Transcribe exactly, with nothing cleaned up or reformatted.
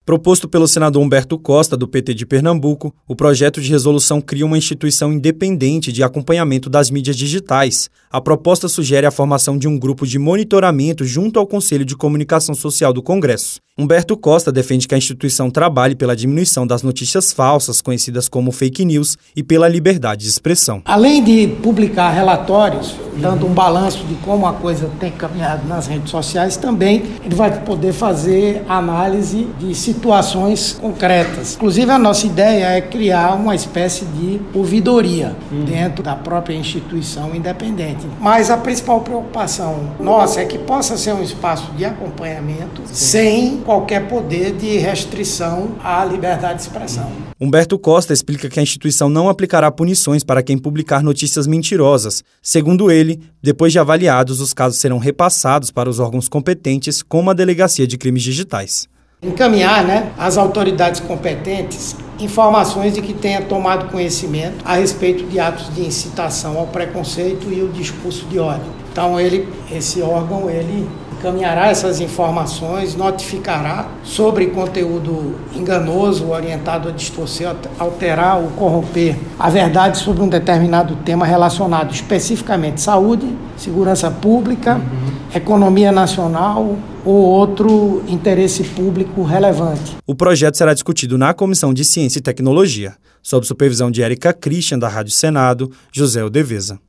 Proposto pelo senador Humberto Costa, do P T de Pernambuco, o projeto de resolução cria uma instituição independente de acompanhamento das mídias digitais. A proposta sugere a formação de um grupo de monitoramento junto ao Conselho de Comunicação Social do Congresso. Humberto Costa defende que a instituição trabalhe pela diminuição das notícias falsas, conhecidas como fake news, e pela liberdade de expressão. Além de publicar relatórios, dando um balanço de como a coisa tem caminhado nas redes sociais, também ele vai poder fazer análise de situações concretas. Inclusive, a nossa ideia é criar uma espécie de ouvidoria uhum. dentro da própria instituição independente. Mas a principal preocupação nossa é que possa ser um espaço de acompanhamento Sim. sem qualquer poder de restrição à liberdade de expressão. Humberto Costa explica que a instituição não aplicará punições para quem publicar notícias mentirosas. Segundo ele, depois de avaliados, os casos serão repassados para os órgãos competentes, como a Delegacia de Crimes Digitais. Encaminhar, né, às autoridades competentes informações de que tenha tomado conhecimento a respeito de atos de incitação ao preconceito e o discurso de ódio. Então, ele, esse órgão, ele encaminhará essas informações, notificará sobre conteúdo enganoso, orientado a distorcer, alterar ou corromper a verdade sobre um determinado tema relacionado especificamente saúde, segurança pública, uhum. economia nacional ou outro interesse público relevante. O projeto será discutido na Comissão de Ciência e Tecnologia, sob supervisão de Érica Christian, da Rádio Senado, José Odeveza.